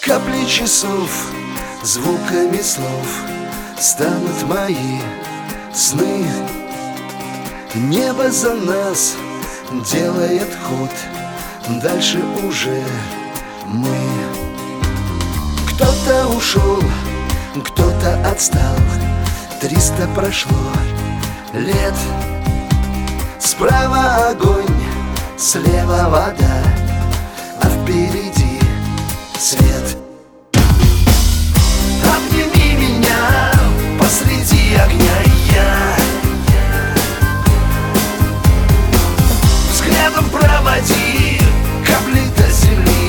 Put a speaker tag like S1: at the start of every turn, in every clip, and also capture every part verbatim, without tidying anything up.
S1: Капли часов, звуками слов станут мои сны. Небо за нас делает ход, дальше уже мы. Кто-то ушел, кто-то отстал, триста прошло лет. Справа огонь, слева вода, а впереди свет. Обними меня посреди огня, я взглядом проводи капли до земли.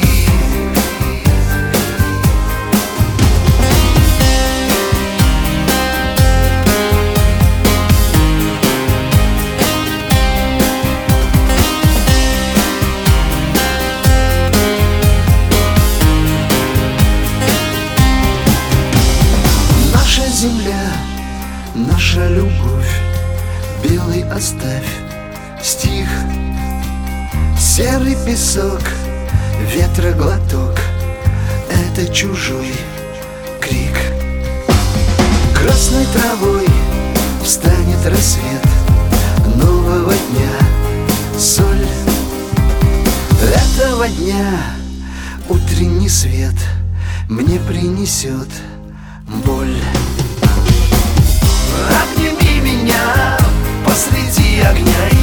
S1: Земля, наша любовь, белый оставь стих. Серый песок, ветра глоток, это чужой крик. Красной травой встанет рассвет нового дня, соль этого дня. Утренний свет мне принесет боль. Обними меня посреди огня.